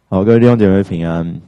好，各位弟兄姐妹平安。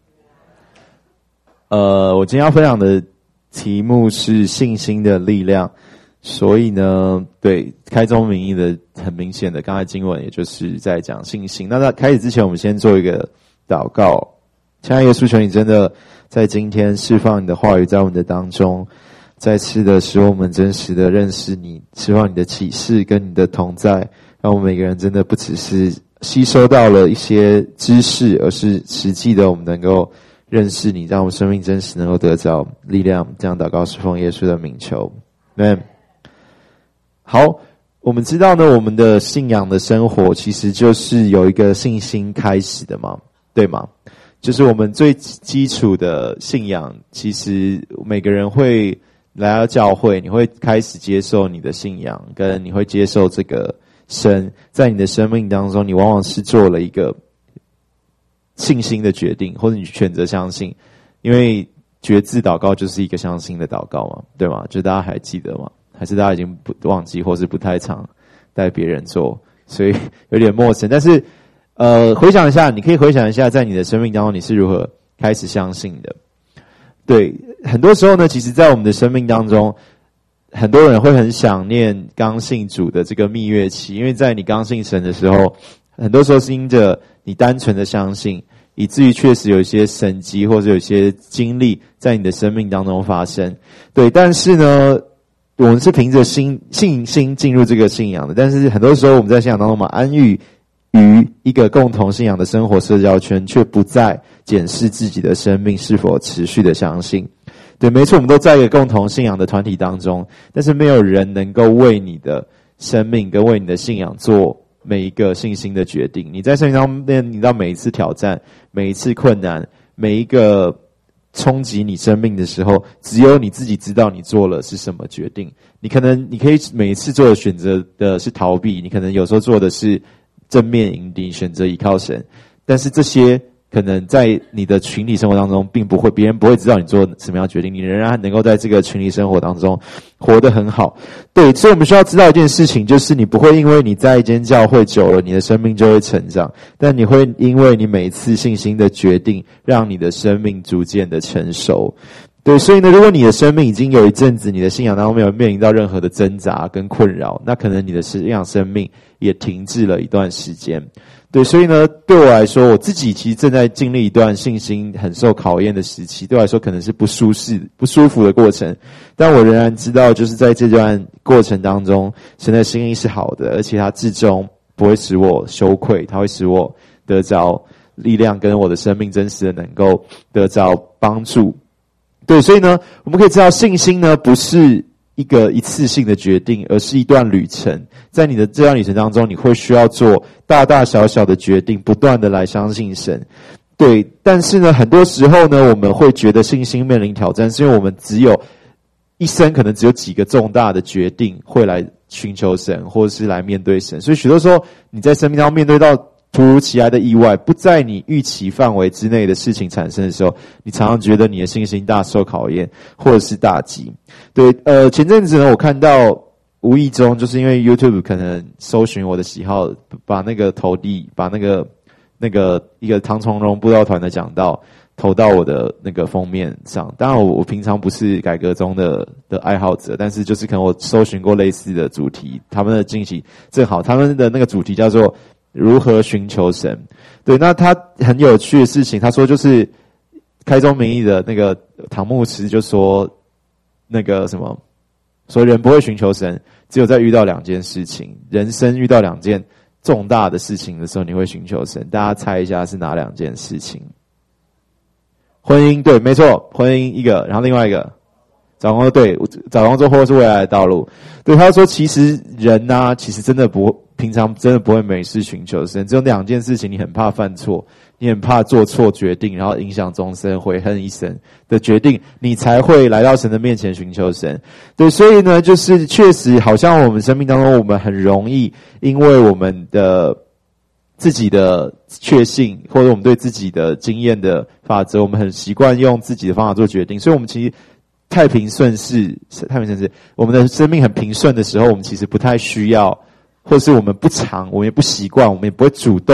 我今天要分享的题目是信心的力量。所以呢，对，开宗明义的，很明显的，刚才经文也就是在讲信心。那在开始之前，我们先做一个祷告。亲爱的耶稣，求你真的在今天释放你的话语在我们的当中，再次的使我们真实的认识你，释放你的启示跟你的同在，让我们每个人真的不只是吸收到了一些知识，而是实际的我们能够认识你，让我们生命真实能够得着力量。这样祷告是奉耶稣的名求 Amen。 好，我们知道呢，我们的信仰的生活其实就是有一个信心开始的嘛，对吗？就是我们最基础的信仰，其实每个人会来到教会，你会开始接受你的信仰，跟你会接受这个神在你的生命当中，你往往是做了一个信心的决定，或者你选择相信。因为决志祷告就是一个相信的祷告嘛，对吗？就大家还记得吗？还是大家已经忘记，或是不太常带别人做，所以有点陌生。但是回想一下，你可以回想一下，在你的生命当中你是如何开始相信的。对，很多时候呢，其实在我们的生命当中，很多人会很想念刚信主的这个蜜月期，因为在你刚信神的时候，很多时候是因着你单纯的相信，以至于确实有一些神迹或者有一些经历在你的生命当中发生。对，但是呢，我们是凭着信心进入这个信仰的，但是很多时候我们在信仰当中，我们安于一个共同信仰的生活社交圈，却不再检视自己的生命是否持续的相信。对，没错，我们都在一个共同信仰的团体当中，但是没有人能够为你的生命跟为你的信仰做每一个信心的决定。你在生命当中面临到每一次挑战，每一次困难，每一个冲击你生命的时候，只有你自己知道你做了是什么决定。你可以每一次做的选择的是逃避，你可能有时候做的是正面迎敌，选择依靠神，但是这些可能在你的群体生活当中并不会，别人不会知道你做什么样的决定，你仍然能够在这个群体生活当中活得很好。对，所以我们需要知道一件事情，就是你不会因为你在一间教会久了，你的生命就会成长，但你会因为你每一次信心的决定，让你的生命逐渐的成熟。对，所以呢，如果你的生命已经有一阵子，你的信仰当中没有面临到任何的挣扎跟困扰，那可能你的信仰生命也停滞了一段时间。对，所以呢，对我来说，我自己其实正在经历一段信心很受考验的时期，对我来说可能是不舒服的过程，但我仍然知道，就是在这段过程当中，神的心意是好的，而且他至终不会使我羞愧，他会使我得着力量，跟我的生命真实的能够得着帮助。对，所以呢，我们可以知道信心呢不是一次性的决定，而是一段旅程。在你的这段旅程当中，你会需要做大大小小的决定，不断的来相信神。对，但是呢，很多时候呢，我们会觉得信心面临挑战，是因为我们一生可能只有几个重大的决定会来寻求神，或者是来面对神。所以许多时候你在生命当中面对到突如其来的意外，不在你预期范围之内的事情产生的时候，你常常觉得你的信心大受考验，或者是打击。对，前阵子呢，我看到无意中，就是因为 YouTube 可能搜寻我的喜好，把那个把那个一个唐崇荣布道团的讲道投到我的那个封面上。当然我平常不是改革中的爱好者，但是就是可能我搜寻过类似的主题，他们的惊喜正好他们的那个主题叫做如何寻求神。对，那他很有趣的事情，他说就是开宗明义的那个唐牧师就说那个什么，所以人不会寻求神，只有在遇到两件事情，人生遇到两件重大的事情的时候，你会寻求神。大家猜一下是哪两件事情？婚姻，对，没错，婚姻一个，然后另外一个找工作，对，找工作或是未来的道路。对，他说其实人啊，其实平常真的不会每事寻求神，只有两件事情你很怕犯错，你很怕做错决定，然后影响终身，悔恨一生的决定，你才会来到神的面前寻求神。对，所以呢，就是确实好像我们生命当中，我们很容易因为我们的自己的确信，或者我们对自己的经验的法则，我们很习惯用自己的方法做决定，所以我们其实太平顺势，我们的生命很平顺的时候，我们其实不太需要，或是我们不常，我们也不习惯，我们也不会主动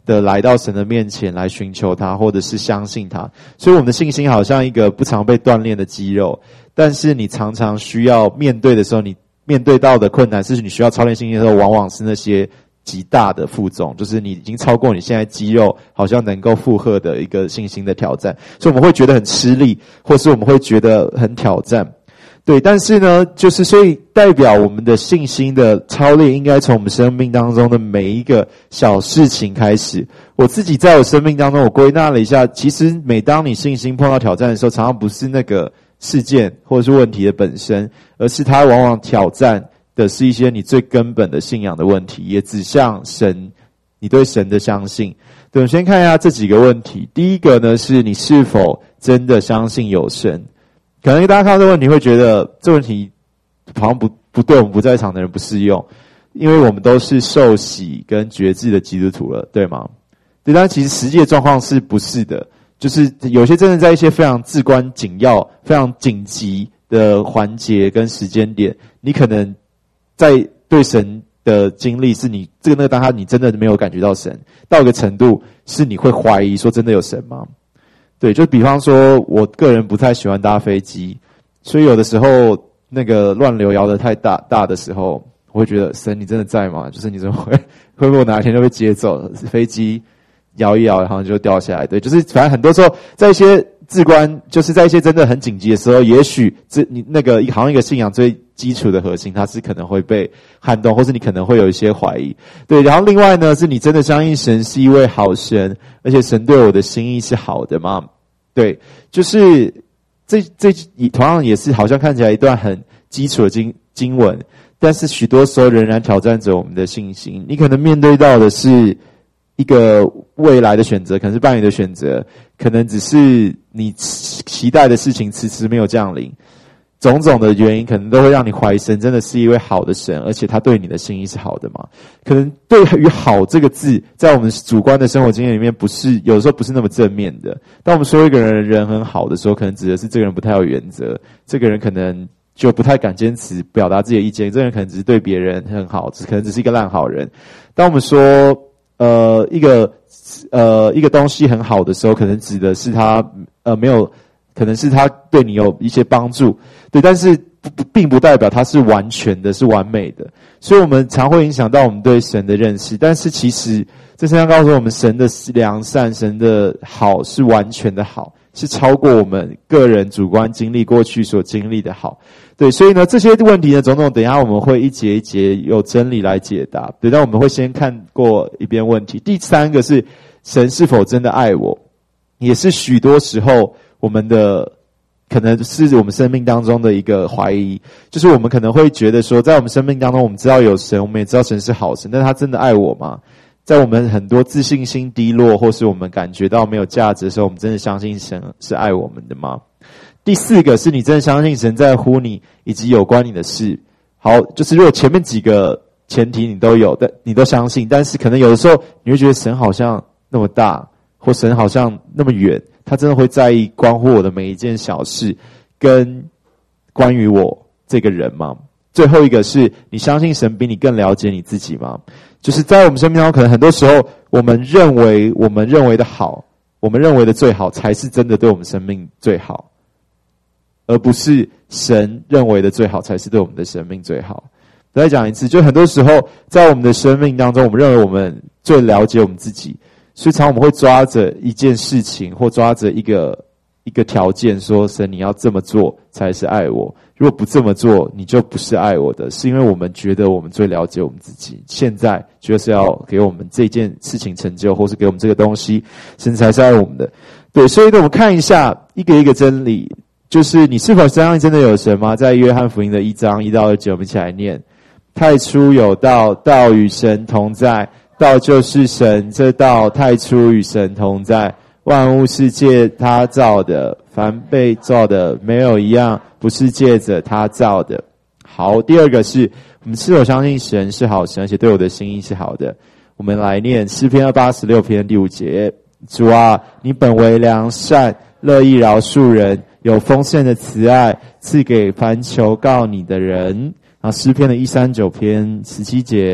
的来到神的面前来寻求他，或者是相信他。所以我们的信心好像一个不常被锻炼的肌肉，但是你常常需要面对的时候，你面对到的困难是你需要操练信心的时候，往往是那些极大的负重，就是你已经超过你现在肌肉好像能够负荷的一个信心的挑战，所以我们会觉得很吃力，或是我们会觉得很挑战。对，但是呢，就是所以代表我们的信心的操练应该从我们生命当中的每一个小事情开始。我自己在我生命当中，我归纳了一下，其实每当你信心碰到挑战的时候，常常不是那个事件或者是问题的本身，而是它往往挑战的是一些你最根本的信仰的问题，也指向神，你对神的相信。对，我们先看一下这几个问题。第一个呢，是你是否真的相信有神？可能大家看到这个问题会觉得这问题好像不对我们不在场的人不适用，因为我们都是受洗跟决志的基督徒了，对吗？对，但其实实际的状况是不是的，就是有些真的在一些非常至关紧要、非常紧急的环节跟时间点，你可能在对神的经历是你那个当下你真的没有感觉到神，到一个程度是你会怀疑说真的有神吗？对，就比方说我个人不太喜欢搭飞机，所以有的时候那个乱流摇得太大的时候，我会觉得神你真的在吗？就是你怎么会不会我哪一天就被接走，飞机摇一摇然后就掉下来。对，就是反正很多时候在一些至关，就是在一些真的很紧急的时候，也许你那个好像一个信仰最基础的核心，它是可能会被撼动，或是你可能会有一些怀疑。对，然后另外呢，是你真的相信神是一位好神，而且神对我的心意是好的吗？对，就是这同样也是好像看起来一段很基础的经文，但是许多时候仍然挑战着我们的信心。你可能面对到的是一个未来的选择，可能是伴侣的选择，可能只是你期待的事情迟迟没有降临，种种的原因可能都会让你怀疑神真的是一位好的神，而且他对你的心意是好的吗？可能对于好这个字在我们主观的生活经验里面不是，有的时候不是那么正面的。当我们说一个人很好的时候，可能指的是这个人不太有原则，这个人可能就不太敢坚持表达自己的意见，这个人可能只是对别人很好，可能只是一个烂好人。当我们说一个东西很好的时候，可能指的是他没有，可能是他对你有一些帮助，对，但是并不代表他是完全的，是完美的。所以我们常会影响到我们对神的认识，但是其实这圣经告诉我们，神的良善，神的好是完全的好，是超过我们个人主观经历过去所经历的好。对，所以呢，这些问题呢，种种，等一下我们会一节一节有真理来解答。对，但我们会先看过一遍问题。第三个是神是否真的爱我，也是许多时候我们的可能是我们生命当中的一个怀疑，就是我们可能会觉得说，在我们生命当中，我们知道有神，我们也知道神是好神，但他真的爱我吗？在我们很多自信心低落，或是我们感觉到没有价值的时候，我们真的相信神是爱我们的吗？第四个是你真的相信神在乎你以及有关你的事。好，就是如果前面几个前提你都有，你都相信，但是可能有的时候你会觉得神好像那么大，或神好像那么远，他真的会在意关乎我的每一件小事跟关于我这个人吗？最后一个是你相信神比你更了解你自己吗？就是在我们生命当中，可能很多时候我们认为的好，我们认为的最好才是真的对我们生命最好，而不是神认为的最好才是对我们的生命最好。再讲一次，就很多时候在我们的生命当中，我们认为我们最了解我们自己，所以常我们会抓着一件事情或抓着一个条件说，神你要这么做才是爱我，如果不这么做你就不是爱我的，是因为我们觉得我们最了解我们自己，现在就是要给我们这件事情成就，或是给我们这个东西，神才是爱我们的。对，所以呢，我们看一下一个一个真理，就是你是否相信真的有神吗？在约翰福音的1章1到2节，我们一起来念。太初有道，道与神同在，道就是神，这道太初与神同在。万物是借他造的，凡被造的没有一样不是借着他造的。好，第二个是我们是否相信神是好神，而且对我的心意是好的。我们来念诗篇286篇第5节。主啊，你本为良善，乐意饶恕人，有丰盛的慈爱，赐给凡求告你的人。然后诗篇的139篇17节，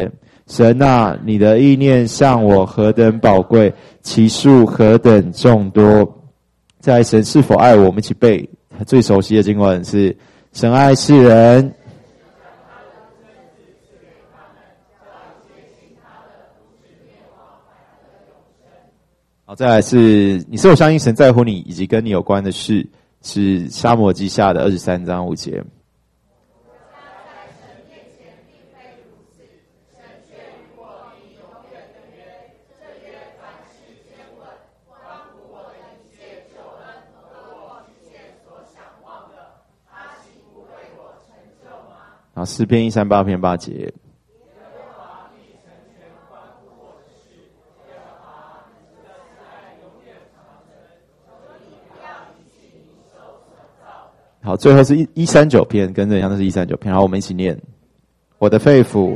神啊，你的意念向我何等宝贵，其数何等众多。在神是否爱我，我们一起背最熟悉的经文是神爱世人。好，再来是你是否相信神在乎你以及跟你有关的事，是撒母耳记下的23章5节。好，诗篇138篇8节。好，最后是139篇，跟着一样，那是139篇。好，我们一起念：我的肺腑。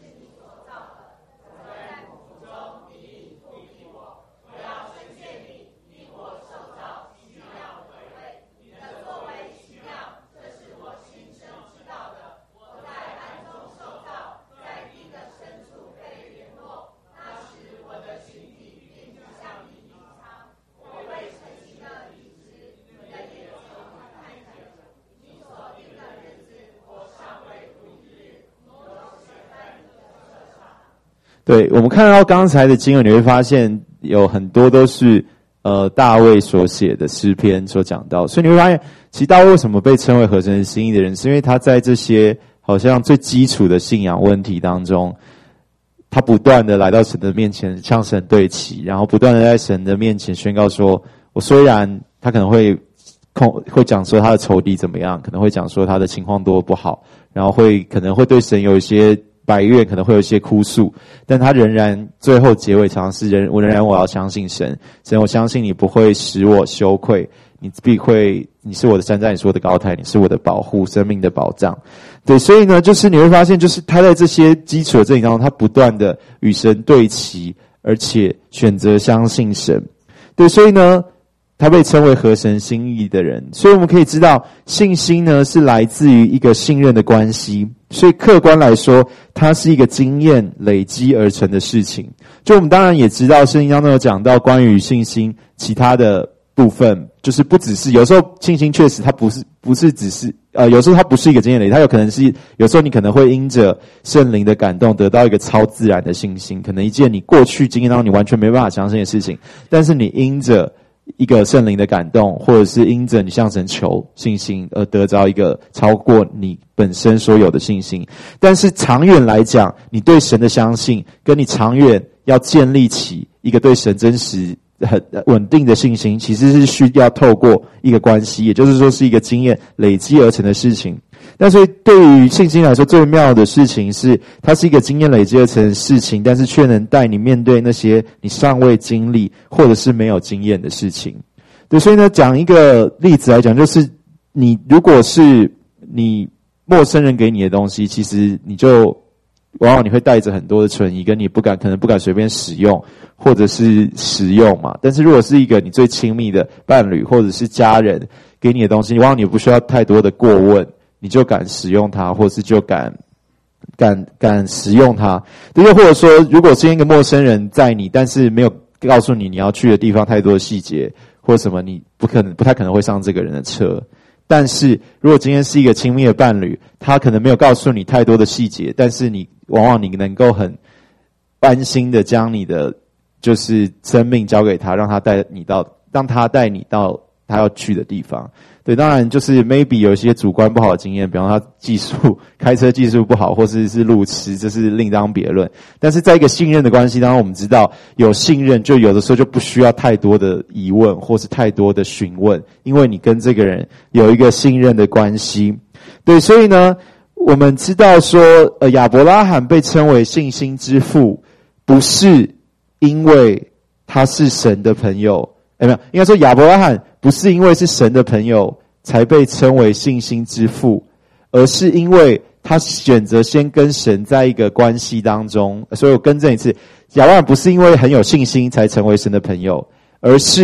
对，我们看到刚才的经文，你会发现有很多都是大卫所写的诗篇所讲到，所以你会发现，其实大卫为什么被称为合神心意的人，是因为他在这些好像最基础的信仰问题当中，他不断的来到神的面前向神对齐，然后不断的在神的面前宣告说，我虽然他可能会讲说他的仇敌怎么样，可能会讲说他的情况多不好，然后可能会对神有一些埋怨，可能会有一些哭诉，但他仍然最后结尾常常是我要相信神，神，我相信你不会使我羞愧，你是我的山寨，你是我的高台，你是我的保护，生命的保障。对，所以呢，就是你会发现，就是他在这些基础的阵营当中，他不断的与神对齐，而且选择相信神。对，所以呢，他被称为合神心意的人。所以我们可以知道，信心呢是来自于一个信任的关系，所以客观来说，它是一个经验累积而成的事情。就我们当然也知道，圣经当中有讲到关于信心其他的部分，就是不只是有时候信心确实它不是只是有时候它不是一个经验累积，它有可能是有时候你可能会因着圣灵的感动得到一个超自然的信心，可能一件你过去经验当中你完全没办法相信的事情，但是你因着一个圣灵的感动，或者是因着你向神求信心而得到一个超过你本身所有的信心。但是长远来讲，你对神的相信跟你长远要建立起一个对神真实很稳定的信心，其实是需要透过一个关系，也就是说是一个经验累积而成的事情。但所以对于信心来说，最妙的事情是它是一个经验累积而成的事情，但是却能带你面对那些你尚未经历或者是没有经验的事情。对，所以呢，讲一个例子来讲，就是你如果是你陌生人给你的东西，其实你就往往你会带着很多的存疑，跟你可能不敢随便使用或者是使用嘛。但是如果是一个你最亲密的伴侣或者是家人给你的东西，往往你不需要太多的过问，你就敢使用它，或是就敢使用它。又或者说，如果是一个陌生人载你，但是没有告诉你要去的地方太多的细节或什么，你不太可能会上这个人的车。但是如果今天是一个亲密的伴侣，他可能没有告诉你太多的细节，但是往往你能够很安心的将你的就是生命交给他，让他带你到他要去的地方。对，当然就是 maybe 有一些主观不好的经验，比方说他开车技术不好，或是路痴，这是另当别论。但是在一个信任的关系当中，我们知道有信任，就有的时候就不需要太多的疑问，或是太多的询问，因为你跟这个人有一个信任的关系。对，所以呢，我们知道说，亚伯拉罕被称为信心之父，不是因为他是神的朋友，没有，应该说亚伯拉罕不是因为是神的朋友才被称为信心之父，而是因为他选择先跟神在一个关系当中。所以我更正一次，亚伯拉罕不是因为很有信心才成为神的朋友，而是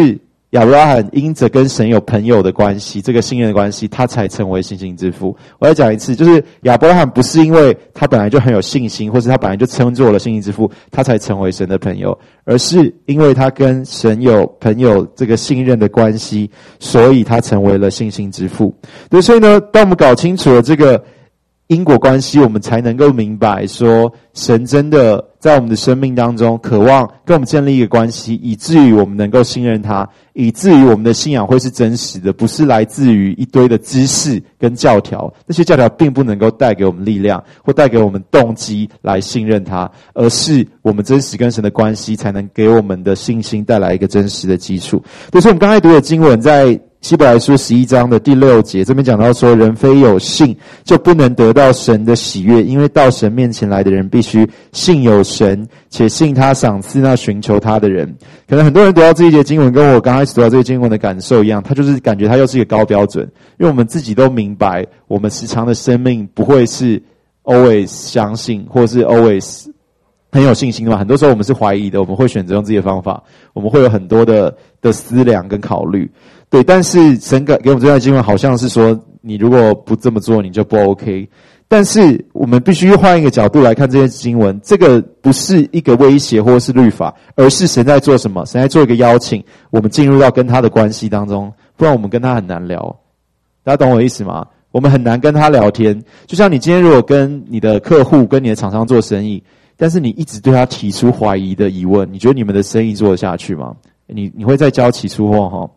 亚伯拉罕因着跟神有朋友的关系，这个信任的关系，他才成为信心之父。我再讲一次，就是亚伯拉罕不是因为他本来就很有信心，或是他本来就称作了信心之父，他才成为神的朋友，而是因为他跟神有朋友这个信任的关系，所以他成为了信心之父。对，所以呢，当我们搞清楚了这个因果关系，我们才能够明白说，神真的在我们的生命当中渴望跟我们建立一个关系，以至于我们能够信任他，以至于我们的信仰会是真实的，不是来自于一堆的知识跟教条，那些教条并不能够带给我们力量或带给我们动机来信任他，而是我们真实跟神的关系才能给我们的信心带来一个真实的基础。所以我们刚才读的经文在希伯来书11章的第6节，这边讲到说，人非有信就不能得到神的喜悦，因为到神面前来的人必须信有神，且信他赏赐那寻求他的人。可能很多人读到这一节经文跟我刚开始读到这个经文的感受一样，他就是感觉他又是一个高标准，因为我们自己都明白，我们时常的生命不会是 always 相信或是 always 很有信心的嘛，很多时候我们是怀疑的，我们会选择用自己的方法，我们会有很多的思量跟考虑。对，但是神给我们这段经文好像是说，你如果不这么做，你就不 OK。但是我们必须换一个角度来看这些经文，这个不是一个威胁或是律法，而是神在做什么？神在做一个邀请，我们进入到跟他的关系当中，不然我们跟他很难聊。大家懂我的意思吗？我们很难跟他聊天。就像你今天如果跟你的客户、跟你的厂商做生意，但是你一直对他提出怀疑的疑问，你觉得你们的生意做得下去吗？你会再交期出货齁？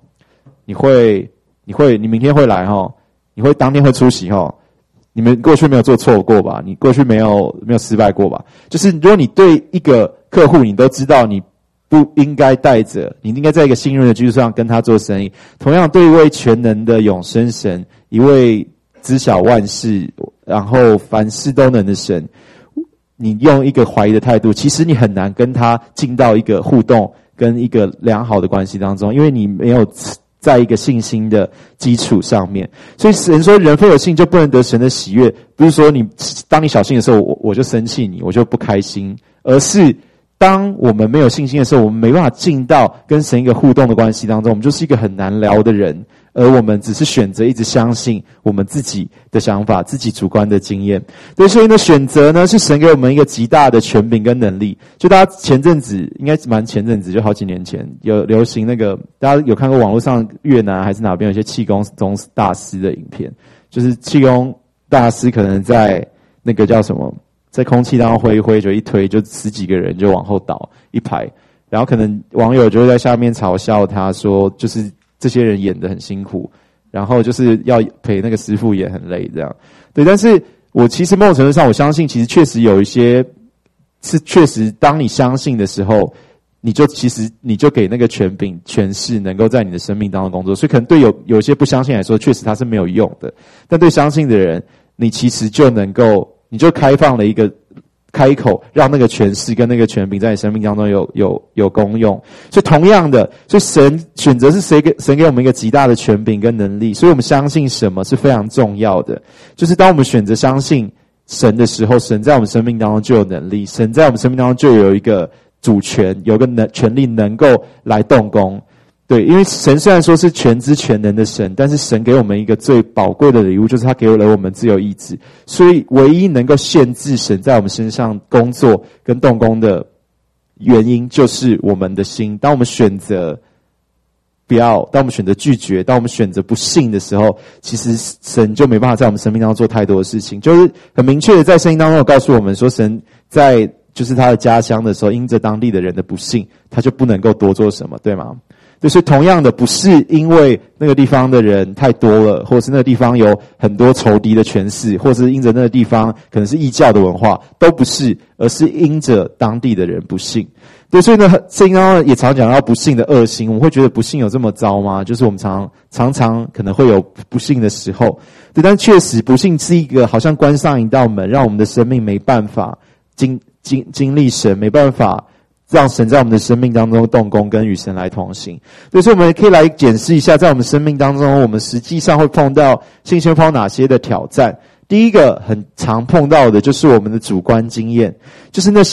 你明天会来齁？你会当天会出席齁？你们过去没有做错过吧？你过去没有失败过吧？就是如果你对一个客户，你都知道你不应该带着，你应该在一个信任的基础上跟他做生意。同样，对一位全能的永生神，一位知晓万事，然后凡事都能的神，你用一个怀疑的态度，其实你很难跟他进到一个互动跟一个良好的关系当中，因为你没有在一个信心的基础上面。所以神说人非有信就不能得神的喜悦，不是说当你小信的时候我就生气你，我就不开心，而是当我们没有信心的时候，我们没办法进到跟神一个互动的关系当中，我们就是一个很难聊的人，而我们只是选择一直相信我们自己的想法，自己主观的经验。对，所以呢，选择呢是神给我们一个极大的权柄跟能力。就大家前阵子应该蛮前阵子，就好几年前有流行那个，大家有看过网络上越南还是哪边有一些气功宗大师的影片，就是气功大师可能在那个叫什么，在空气当中挥一挥，就一推就10几个人就往后倒一排，然后可能网友就会在下面嘲笑他说，就是这些人演得很辛苦，然后就是要陪那个师傅也很累这样。对，但是我其实某种程度上我相信其实确实有一些是确实当你相信的时候，你就给那个权柄权势能够在你的生命当中工作。所以可能对有些不相信来说确实它是没有用的，但对相信的人，你其实就能够，你就开放了一个开口，让那个权势跟那个权柄在你生命当中有功用。所以同样的，所以神选择是神给我们一个极大的权柄跟能力，所以我们相信什么是非常重要的。就是当我们选择相信神的时候，神在我们生命当中就有能力，神在我们生命当中就有一个主权，有个权力能够来动工。对，因为神虽然说是全知全能的神，但是神给我们一个最宝贵的礼物，就是他给了我们自由意志。所以唯一能够限制神在我们身上工作跟动工的原因，就是我们的心。当我们选择不要，当我们选择拒绝，当我们选择不信的时候，其实神就没办法在我们生命当中做太多的事情。就是很明确的在圣经当中有告诉我们说，神在就是他的家乡的时候，因着当地的人的不信，他就不能够多做什么，对吗？对，所以同样的，不是因为那个地方的人太多了，或者是那个地方有很多仇敌的权势，或者是因着那个地方可能是异教的文化，都不是，而是因着当地的人不信。对，所以呢，圣经当中也常讲到不信的恶行，我们会觉得不信有这么糟吗？就是我们常常可能会有不信的时候。对，但确实不信是一个好像关上一道门，让我们的生命没办法经历神，没办法让神在我们的生命当中动工，跟与神来同行。对，所以我们可以来检视一下，在我们生命当中，我们实际上会碰到信心碰到哪些的挑战。第一个很常碰到的就是我们的主观经验，就是那些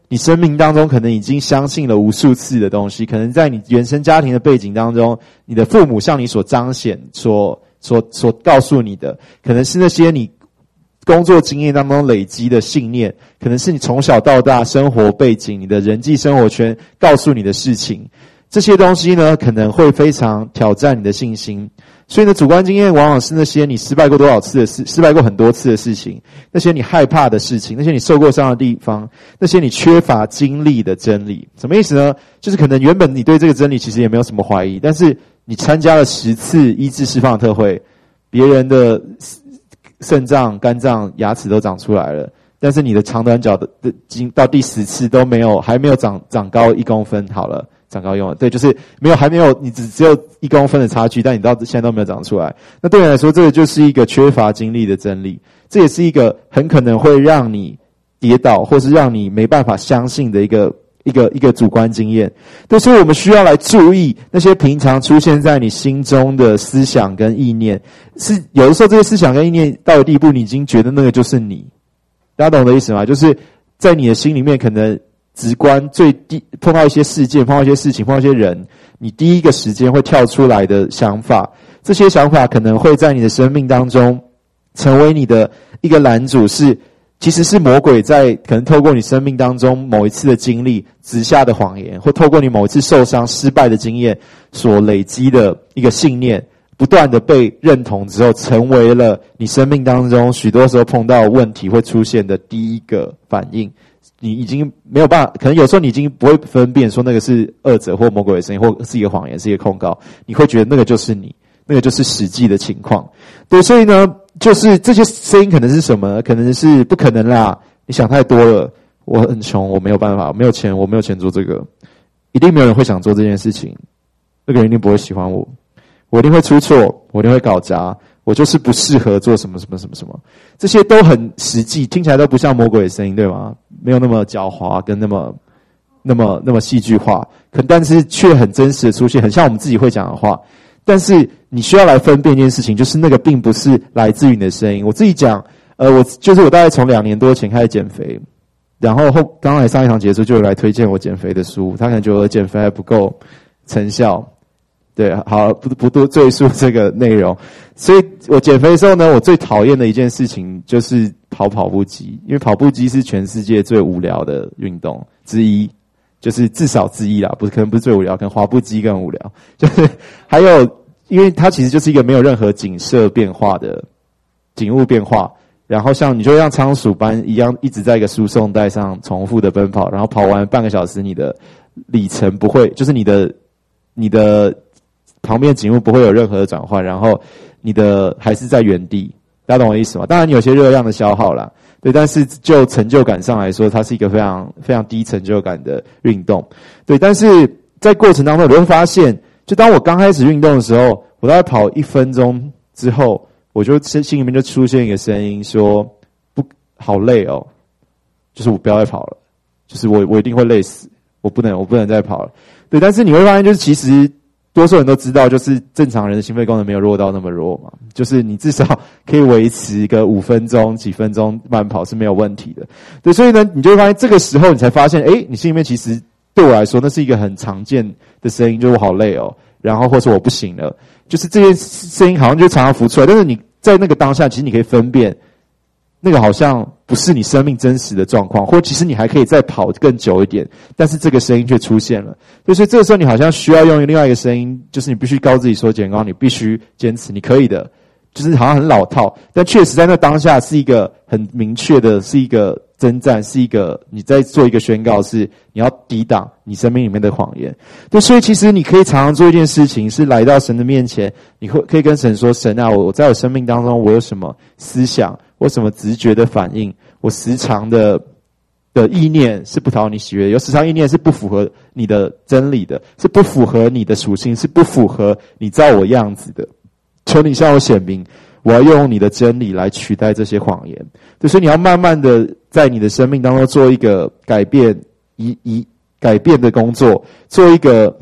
你生命当中可能已经相信了无数次的东西，可能在你原生家庭的背景当中，你的父母向你所彰显、所告诉你的，可能是那些你工作经验当中累积的信念，可能是你从小到大生活背景、你的人际生活圈告诉你的事情。这些东西呢，可能会非常挑战你的信心。所以呢，主观经验往往是那些你失败过多少次的事，失败过很多次的事情，那些你害怕的事情，那些你受过伤的地方，那些你缺乏经历的真理。什么意思呢？就是可能原本你对这个真理其实也没有什么怀疑，但是你参加了10次医治释放的特会，别人的肾脏、肝脏、牙齿都长出来了，但是你的长短脚的到第10次都没有，还没有长高1公分。好了。长高用了，对，就是还没有，你只有1公分的差距，但你到现在都没有长出来。那对你来说，这个就是一个缺乏经历的真理，这也是一个很可能会让你跌倒，或是让你没办法相信的一个主观经验。对，所以我们需要来注意那些平常出现在你心中的思想跟意念，是有的时候这些思想跟意念到了地步，你已经觉得那个就是你。大家懂我的意思吗？就是在你的心里面可能。直观最低碰到一些事件，碰到一些事情，碰到一些人，你第一个时间会跳出来的想法，这些想法可能会在你的生命当中成为你的一个拦阻，其实是魔鬼在可能透过你生命当中某一次的经历植下的谎言，或透过你某一次受伤失败的经验所累积的一个信念，不断的被认同之后，成为了你生命当中许多时候碰到问题会出现的第一个反应。你已经没有办法，可能有时候你已经不会分辨说那个是恶者或魔鬼的声音，或是一个谎言，是一个控告，你会觉得那个就是你，那个就是实际的情况。对，所以呢，就是这些声音可能是什么？可能是不可能啦，你想太多了，我很穷，我没有办法，我没有钱做这个，一定没有人会想做这件事情，那个人一定不会喜欢我，我一定会出错，我一定会搞砸。我就是不适合做什么什么什么什么，这些都很实际，听起来都不像魔鬼的声音，对吗？没有那么狡猾，跟那么戏剧化，但是却很真实的出现，很像我们自己会讲的话。但是你需要来分辨一件事情，就是那个并不是来自于你的声音。我自己讲，我大概从2年多前开始减肥，然后刚才上一堂结束就有来推荐我减肥的书，他可能觉得我减肥还不够成效。对，好，不多赘述这个内容。所以我减肥的时候呢，我最讨厌的一件事情就是跑步机，因为跑步机是全世界最无聊的运动之一，就是至少之一啦，可能不是最无聊，可能滑步机更无聊。就是还有，因为它其实就是一个没有任何景物变化，然后你就像仓鼠般一样，一直在一个输送带上重复的奔跑，然后跑完半个小时，你的里程不会，就是你的旁边景物不会有任何的转换，然后你的还是在原地，大家懂我的意思吗？当然你有些热量的消耗啦，对，但是就成就感上来说，它是一个非常非常低成就感的运动，对。但是在过程当中，你会发现，就当我刚开始运动的时候，我大概跑1分钟之后，我就心里面就出现一个声音说：“不，好累哦，就是我不要再跑了，就是我一定会累死，我不能再跑了。”对，但是你会发现，就是其实。多数人都知道，就是正常人的心肺功能没有弱到那么弱嘛，就是你至少可以维持个5分钟、几分钟慢跑是没有问题的。对，所以呢，你就会发现这个时候你才发现，你心里面其实对我来说那是一个很常见的声音，就是我好累哦，然后或是我不行了，就是这些声音好像就常常浮出来，但是你在那个当下，其实你可以分辨，那个好像不是你生命真实的状况，或其实你还可以再跑更久一点，但是这个声音却出现了。所以这个时候你好像需要用另外一个声音，就是你必须告诉自己说：“简光，你必须坚持，你可以的。”就是好像很老套，但确实在那当下是一个很明确的，是一个征战，是一个你在做一个宣告，是你要抵挡你生命里面的谎言。对，所以其实你可以常常做一件事情，是来到神的面前，你可以跟神说：“神啊，我在我生命当中，我有什么思想，我有什么直觉的反应，我时常的意念是不讨你喜悦，有时常意念是不符合你的真理的，是不符合你的属性，是不符合你照我样子的。求你向我显明，我要用你的真理来取代这些谎言。”所以你要慢慢的在你的生命当中做一个改变，改变的工作，做一个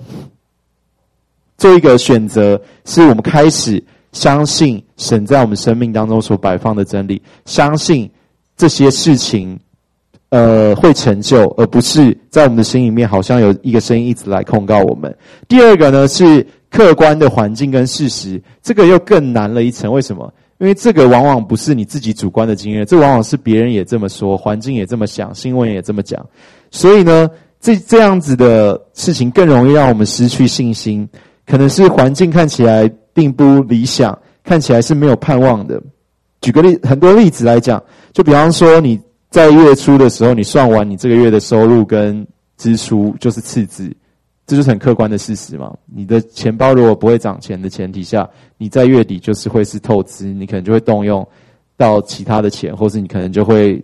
选择，是我们开始相信神在我们生命当中所摆放的真理，相信这些事情会成就，而不是在我们的心里面好像有一个声音一直来控告我们。第二个呢是客观的环境跟事实，这个又更难了一层。为什么？因为这个往往不是你自己主观的经验，这往往是别人也这么说，环境也这么想，新闻也这么讲。所以呢，这样子的事情更容易让我们失去信心。可能是环境看起来并不理想，看起来是没有盼望的。举个很多例子来讲，就比方说你在月初的时候，你算完你这个月的收入跟支出就是赤字，这就是很客观的事实嘛。你的钱包如果不会涨钱的前提下，你在月底就是会是透支，你可能就会动用到其他的钱，或是你可能就会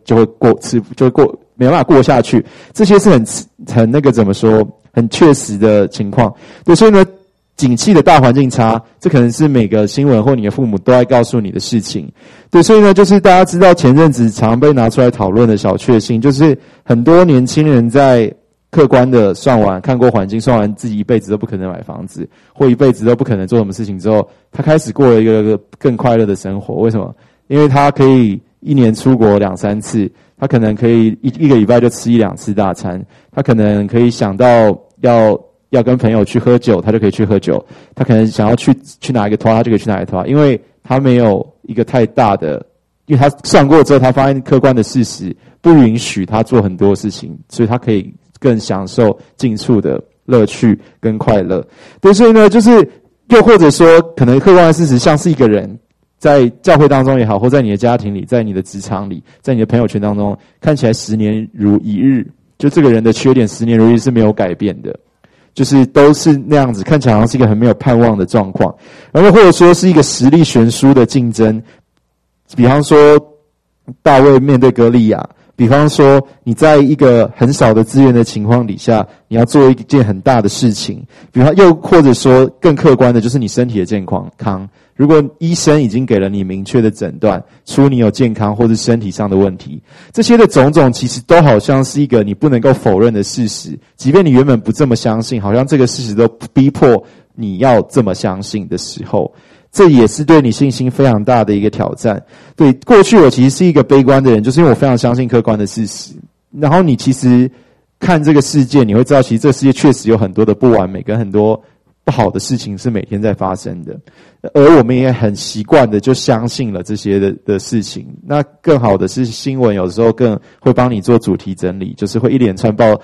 没办法过下去。这些是很那个怎么说，很确实的情况。对，所以呢，景气的大环境差，这可能是每个新闻或你的父母都在告诉你的事情。对，所以呢，就是大家知道前阵子常被拿出来讨论的小确幸，就是很多年轻人在客观的看过环境，算完自己一辈子都不可能买房子，或一辈子都不可能做什么事情之后，他开始过了一个更快乐的生活。为什么？因为他可以一年出国2-3次，他可能可以一个礼拜就吃1-2次大餐，他可能可以想到要跟朋友去喝酒，他就可以去喝酒，他可能想要去哪一个团，他就可以去哪一个团，因为他没有一个太大的，因为他算过之后，他发现客观的事实不允许他做很多事情，所以他可以更享受近处的乐趣跟快乐。对，所以呢，就是又或者说，可能客观的事实像是一个人在教会当中也好，或在你的家庭里，在你的职场里，在你的朋友圈当中，看起来10年如一日，就这个人的缺点10年如一日是没有改变的，就是都是那样子，看起来好像是一个很没有盼望的状况。然后或者说是一个实力悬殊的竞争，比方说大卫面对歌利亚，比方说你在一个很少的资源的情况底下，你要做一件很大的事情，比方又或者说更客观的就是你身体的健康。如果医生已经给了你明确的诊断，出你有健康或是身体上的问题，这些的种种其实都好像是一个你不能够否认的事实，即便你原本不这么相信，好像这个事实都逼迫你要这么相信的时候，这也是对你信心非常大的一个挑战。对，过去我其实是一个悲观的人，就是因为我非常相信客观的事实，然后你其实看这个世界，你会知道其实这个世界确实有很多的不完美跟很多不好的事情是每天在发生的，而我们也很习惯的就相信了这些的事情。那更好的是新闻有时候更会帮你做主题整理，就是会一连串报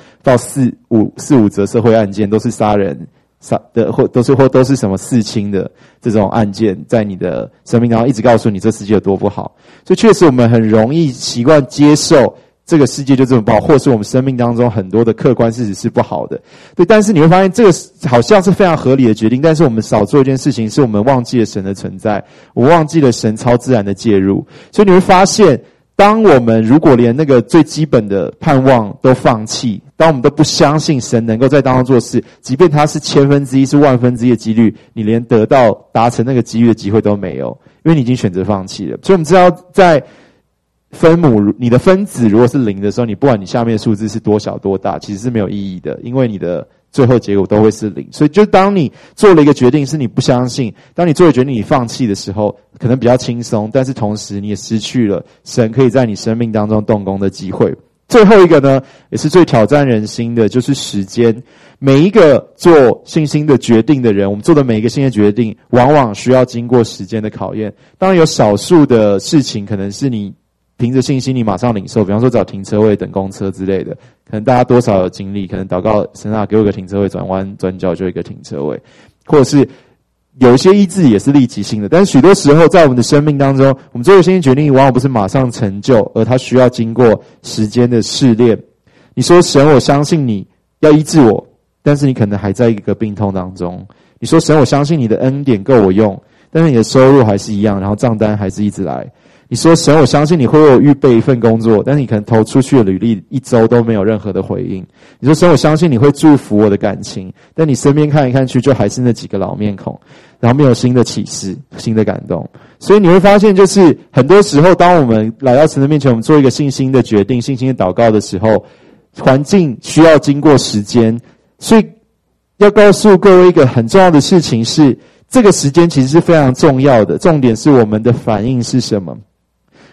4-5则社会案件，都是杀人或都是什么弑亲的这种案件，在你的生命当中一直告诉你这世界有多不好。所以确实我们很容易习惯接受这个世界就这么不好，或是我们生命当中很多的客观事实是不好的。对，但是你会发现这个好像是非常合理的决定，但是我们少做一件事情，是我们忘记了神的存在，我们忘记了神超自然的介入。所以你会发现，当我们如果连那个最基本的盼望都放弃，当我们都不相信神能够在当中做事，即便它是1/1000是1/1000的几率，你连达成那个几率的机会都没有，因为你已经选择放弃了。所以我们知道在你的分子如果是0的时候，你不管你下面的数字是多小多大，其实是没有意义的，因为你的最后结果都会是0。所以就当你做了一个决定是你不相信，当你做了决定你放弃的时候，可能比较轻松，但是同时你也失去了神可以在你生命当中动工的机会。最后一个呢，也是最挑战人心的，就是时间。每一个做信心的决定的人，我们做的每一个新的决定，往往需要经过时间的考验。当然有少数的事情可能是你凭着信心你马上领受，比方说找停车位等公车之类的，可能大家多少有经历，可能祷告神啊给我一个停车位，转弯转角就一个停车位，或者是有一些医治也是立即性的。但是许多时候在我们的生命当中，我们做的信心决定往往不是马上成就，而它需要经过时间的试炼。你说神我相信你要医治我，但是你可能还在一个病痛当中。你说神我相信你的恩典够我用，但是你的收入还是一样，然后账单还是一直来。你说神我相信你会为我预备一份工作，但是你可能投出去的履历1周都没有任何的回应。你说神我相信你会祝福我的感情，但你身边看一看去就还是那几个老面孔，然后没有新的启示新的感动。所以你会发现，就是很多时候当我们来到神的面前，我们做一个信心的决定，信心的祷告的时候，环境需要经过时间。所以要告诉各位一个很重要的事情是，这个时间其实是非常重要的，重点是我们的反应是什么。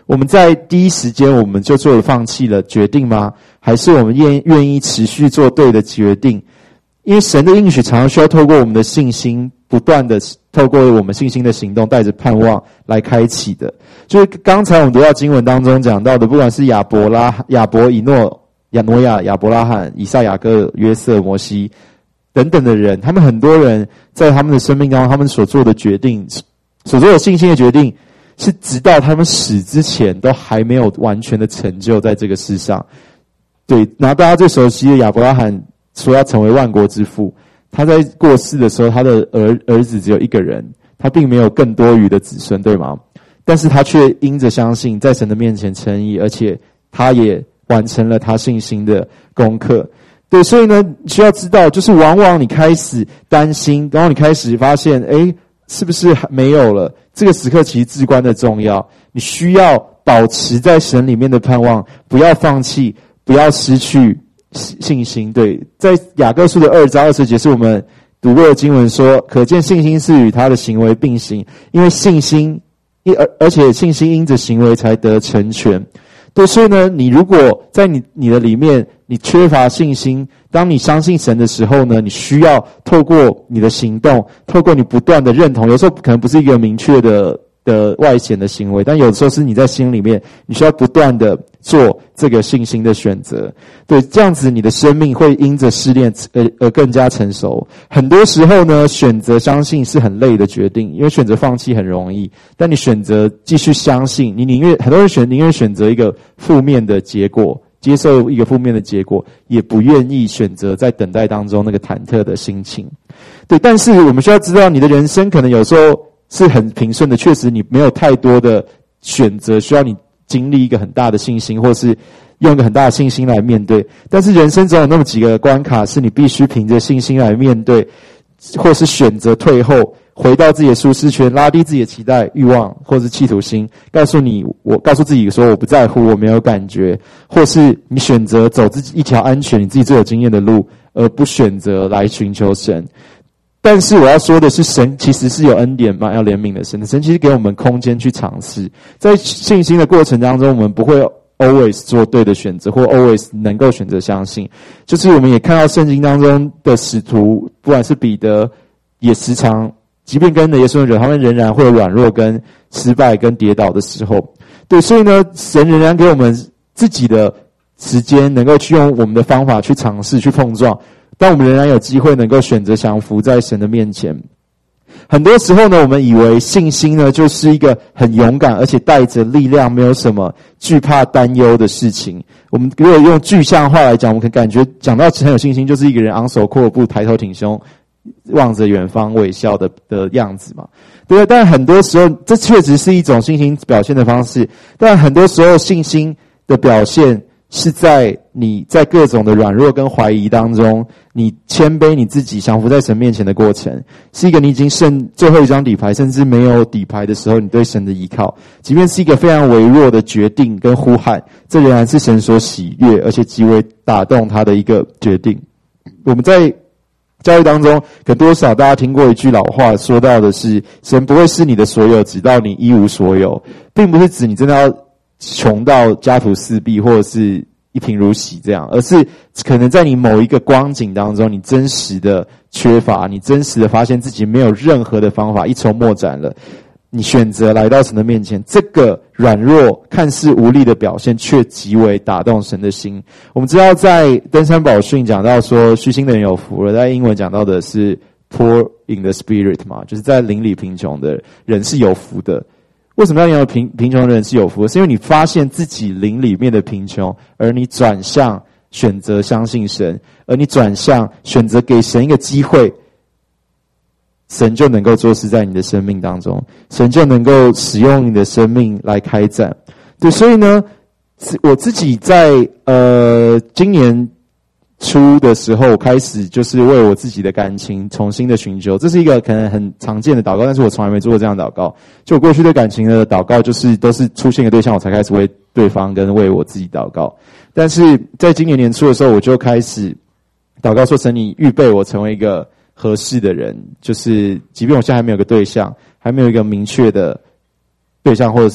我们在第一时间我们就做了放弃了决定吗？还是我们愿意持续做对的决定？因为神的应许常常需要透过我们的信心，不断的透过我们信心的行动，带着盼望来开启的。就是刚才我们读到经文当中讲到的，不管是亚伯、以诺、挪亚、亚伯拉罕、以撒、雅各、约瑟、摩西等等的人，他们很多人在他们的生命当中，他们所做的决定，所做的信心的决定，是直到他们死之前都还没有完全的成就在这个世上。对，然后大家最熟悉的亚伯拉罕说要成为万国之父，他在过世的时候，他的儿子只有一个人，他并没有更多余的子孙，对吗？但是他却因着相信，在神的面前称义，而且他也完成了他信心的功课。对，所以呢，需要知道，就是往往你开始担心，然后你开始发现，是不是没有了？这个时刻其实至关的重要，你需要保持在神里面的盼望，不要放弃，不要失去信心。对，在雅各书的2章20节是我们读过的经文说，可见信心是与他的行为并行，因为信心，而且信心因着行为才得成全。对，所以呢，你如果在你的里面你缺乏信心，当你相信神的时候呢，你需要透过你的行动，透过你不断的认同，有时候可能不是一个明确的外显的行为，但有时候是你在心里面，你需要不断的做这个信心的选择。对，这样子你的生命会因着试炼而更加成熟。很多时候呢，选择相信是很累的决定，因为选择放弃很容易，但你选择继续相信，很多人宁愿选择一个负面的结果，接受一个负面的结果，也不愿意选择在等待当中那个忐忑的心情。对，但是我们需要知道，你的人生可能有时候是很平顺的，确实你没有太多的选择需要你经历一个很大的信心，或是用一个很大的信心来面对。但是人生总有那么几个关卡是你必须凭着信心来面对，或是选择退后，回到自己的舒适圈，拉低自己的期待、欲望或是企图心，告诉自己说我不在乎，我没有感觉，或是你选择走自己一条安全你自己最有经验的路，而不选择来寻求神。但是我要说的是，神其实是有恩典嘛，要怜悯的神。神其实给我们空间去尝试，在信心的过程当中，我们不会 always 做对的选择，或 always 能够选择相信。就是我们也看到圣经当中的使徒，不管是彼得，也时常，即便跟着耶稣的人，他们仍然会有软弱、跟失败、跟跌倒的时候。对，所以呢，神仍然给我们自己的时间，能够去用我们的方法去尝试、去碰撞。但我们仍然有机会能够选择降服在神的面前。很多时候呢，我们以为信心呢就是一个很勇敢而且带着力量，没有什么惧怕担忧的事情。我们如果用具象化来讲，我们可以感觉讲到很有信心，就是一个人昂首阔步、抬头挺胸、望着远方微笑的样子嘛，对不对？但很多时候，这确实是一种信心表现的方式。但很多时候，信心的表现是在你在各种的软弱跟怀疑当中，你谦卑你自己，降服在神面前的过程，是一个你已经剩最后一张底牌，甚至没有底牌的时候，你对神的依靠，即便是一个非常微弱的决定跟呼喊，这仍然是神所喜悦，而且极为打动他的一个决定。我们在教育当中，可多少大家听过一句老话，说到的是，神不会是你的所有，直到你一无所有，并不是指你真的要穷到家徒四壁，或者是一贫如洗这样，而是可能在你某一个光景当中，你真实的缺乏，你真实的发现自己没有任何的方法，一筹莫展了，你选择来到神的面前，这个软弱看似无力的表现，却极为打动神的心。我们知道在登山宝训讲到说，虚心的人有福了，在英文讲到的是 poor in the spirit 嘛，就是在灵里贫穷的人是有福的。为什么要讲贫穷的人是有福的？是因为你发现自己灵里面的贫穷，而你转向选择相信神，而你转向选择给神一个机会，神就能够做事在你的生命当中，神就能够使用你的生命来开展。对，所以呢，我自己在今年初的时候开始就是为我自己的感情重新的寻求，这是一个可能很常见的祷告，但是我从来没做过这样的祷告。就我过去对感情的祷告就是都是出现一个对象我才开始为对方跟为我自己祷告，但是在今年年初的时候我就开始祷告说，神你预备我成为一个合适的人，就是即便我现在还没有个对象，还没有一个明确的对象或者是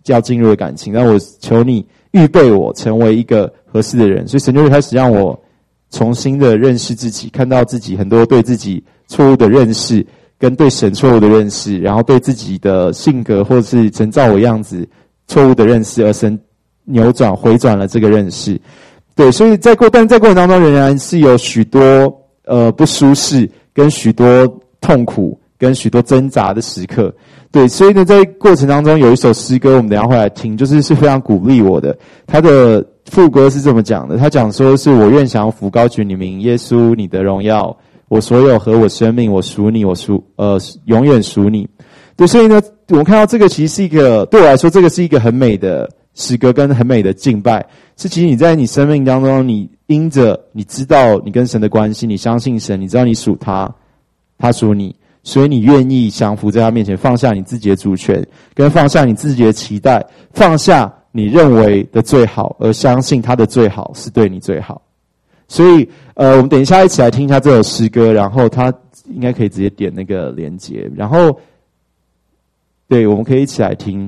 要进入的感情，但我求你预备我成为一个合适的人。所以神就会开始让我重新的认识自己，看到自己很多对自己错误的认识，跟对神错误的认识，然后对自己的性格或者是神造我样子错误的认识，而神回转了这个认识。对，所以在过程当中仍然是有许多不舒适，跟许多痛苦，跟许多挣扎的时刻。对，所以呢，在过程当中有一首诗歌，我们等一下会来听，是非常鼓励我的。他的副歌是这么讲的，他讲说是我愿降服高举你名，耶稣你的荣耀，我所有和我生命，我属你，永远属你。对，所以呢，我们看到这个其实是一个，对我来说，这个是一个很美的诗歌跟很美的敬拜。是其实你在你生命当中，你因着你知道你跟神的关系，你相信神，你知道你属他，他属你，所以你愿意降服在他面前，放下你自己的主权，跟放下你自己的期待，放下你认为的最好，而相信他的最好是对你最好。所以我们等一下一起来听一下这首诗歌，然后他应该可以直接点那个连结，然后对，我们可以一起来听。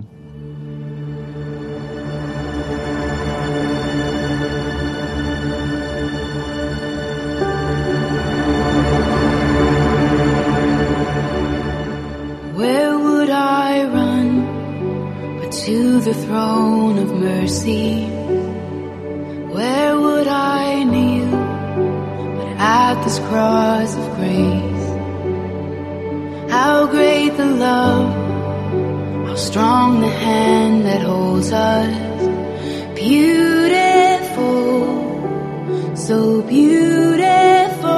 To the throne of mercy, where would I kneel but at this cross of grace? How great the love, how strong the hand that holds us. Beautiful, so beautiful.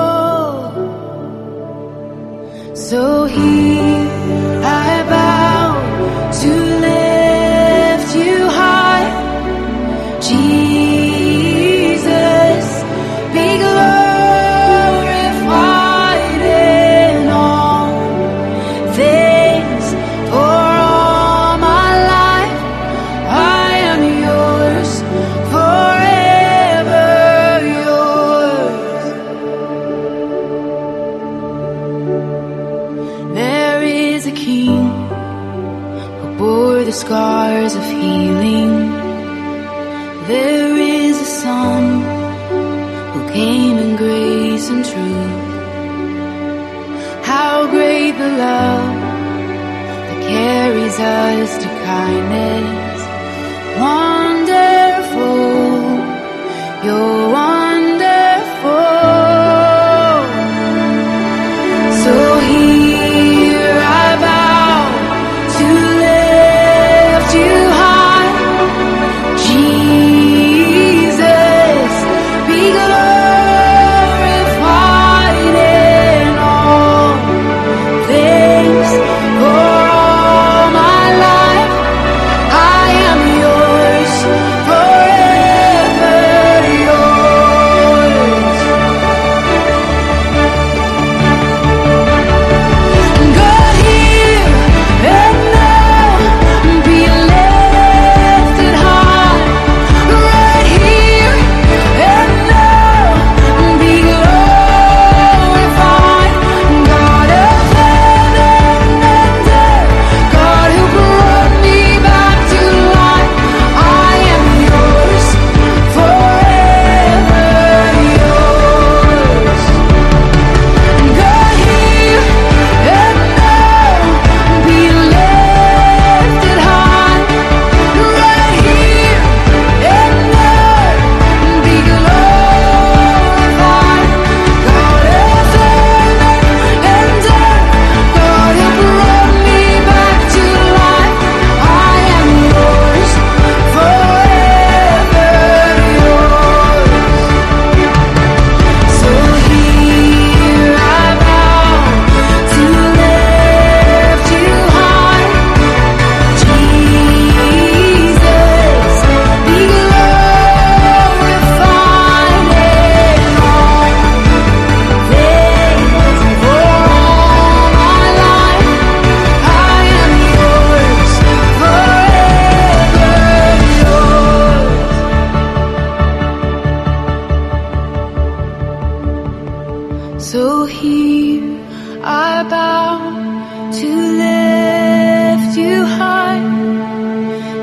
So here I bow to lift you high, Jesus, be glorified in all things. For all my life I am yours, forever yours. There is a King bore the scars of healing. There is a Son who came in grace and truth. How great the love that carries us to kindness. Wonderful, you're wonderful. So here I bow to lift you high, Jesus, be glorified in all things. For all my life I am yours, forever yours. God, here and now, be lifted high. Right here and now, be glorified. God of heaven and earth, God who brought me back to life, I am yours, forever yours. God, here and now, be lifted high. Right here and now, be glorified. God of heaven and earth, God who brought me back to life, I am yours, forever yours. So here I bow to lift you high, Jesus, be glorified in all things. For all my life I am yours, forever yours. So here I bow to lift you high,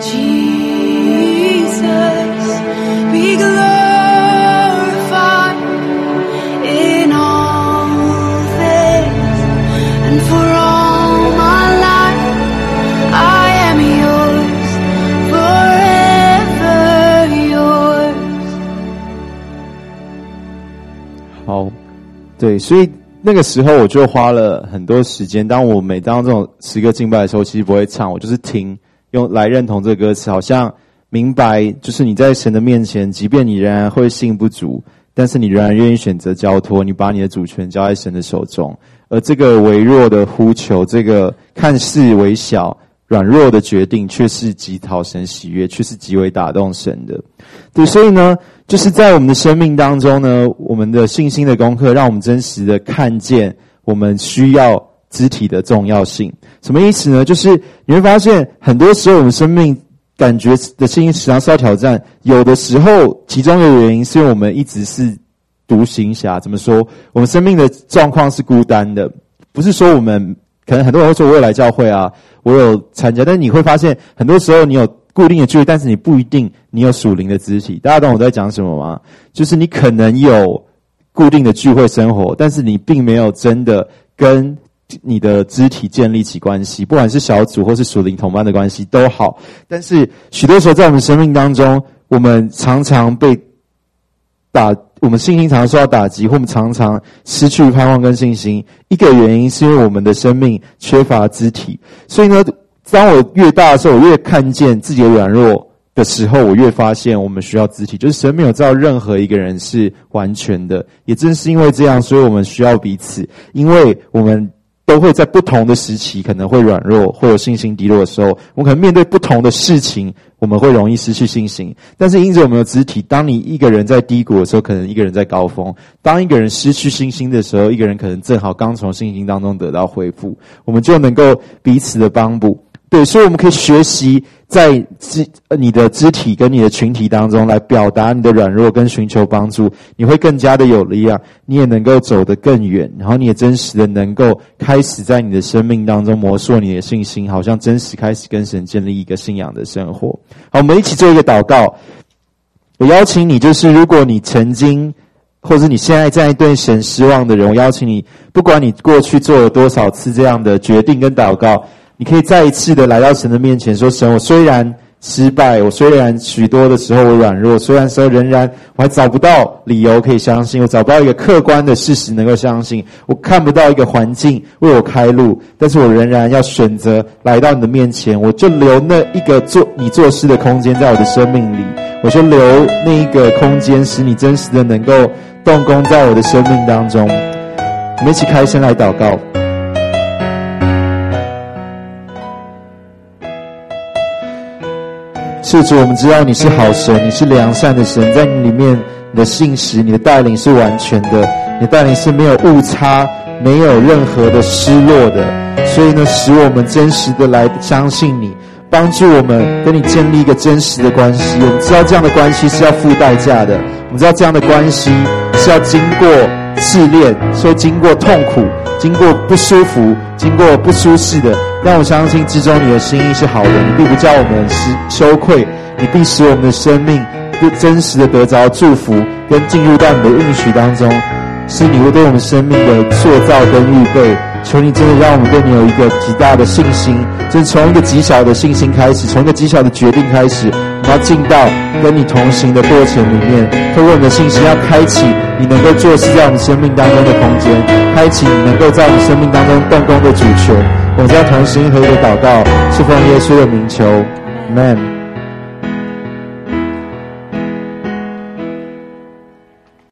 对，所以那个时候我就花了很多时间。每当这种诗歌敬拜的时候，其实不会唱，我就是听，用来认同这个歌词，好像明白，就是你在神的面前，即便你仍然会信不足，但是你仍然愿意选择交托，你把你的主权交在神的手中。而这个微弱的呼求，这个看似微小、软弱的决定，却是极讨神喜悦，却是极为打动神的。对，所以呢，就是在我们的生命当中呢，我们的信心的功课，让我们真实的看见我们需要肢体的重要性。什么意思呢？就是你会发现，很多时候我们生命感觉的信心时常受到挑战，有的时候其中的原因是因为我们一直是独行侠。怎么说？我们生命的状况是孤单的，不是说我们可能很多人会说我有来教会啊，我有参加，但是你会发现很多时候你有固定的聚会，但是你不一定你有属灵的肢体。大家懂我在讲什么吗？就是你可能有固定的聚会生活，但是你并没有真的跟你的肢体建立起关系，不管是小组或是属灵同伴的关系都好。但是许多时候在我们生命当中，我们常常被我们信心常常受到打击，或我们常常失去盼望跟信心。一个原因是因为我们的生命缺乏肢体。所以呢，当我越大的时候，我越看见自己的软弱的时候，我越发现我们需要肢体。就是神没有造任何一个人是完全的，也正是因为这样，所以我们需要彼此。因为我们都会在不同的时期可能会软弱，会有信心低落的时候，我们可能面对不同的事情，我们会容易失去信心。但是因着我们的肢体，当你一个人在低谷的时候，可能一个人在高峰，当一个人失去信心的时候，一个人可能正好刚从信心当中得到恢复，我们就能够彼此的帮补。对，所以我们可以学习在你的肢体跟你的群体当中来表达你的软弱跟寻求帮助，你会更加的有力量，你也能够走得更远，然后你也真实的能够开始在你的生命当中磨塑你的信心，好像真实开始跟神建立一个信仰的生活。好，我们一起做一个祷告。我邀请你，就是如果你曾经或者你现在在对神失望的人，我邀请你，不管你过去做了多少次这样的决定跟祷告，你可以再一次的来到神的面前说，神，我虽然失败，我虽然许多的时候我软弱，虽然说仍然我还找不到理由可以相信，我找不到一个客观的事实能够相信，我看不到一个环境为我开路，但是我仍然要选择来到你的面前，我就留那一个你做事的空间在我的生命里，我就留那一个空间，使你真实的能够动工在我的生命当中。我们一起开声来祷告。是主，我们知道你是好神，你是良善的神，在你里面，你的信实，你的带领是完全的，你的带领是没有误差，没有任何的失落的。所以呢，使我们真实的来相信你，帮助我们跟你建立一个真实的关系。我们知道这样的关系是要付代价的，我们知道这样的关系是要经过试炼，所以经过痛苦，经过不舒服，经过不舒适的。但我相信之中你的心意是好的，你并不叫我们羞愧，你必使我们的生命真实的得着祝福，跟进入到你的应许当中，是你会对我们生命的塑造跟预备。求你真的让我们对你有一个极大的信心，就是从一个极小的信心开始，从一个极小的决定开始，我们要进到跟你同行的过程里面，透过我们的信心要开启你能够做事在我们生命当中的空间，开启你能够在我们生命当中动工的主权。我们要同心合一的祷告，是奉耶稣的名求， Amen。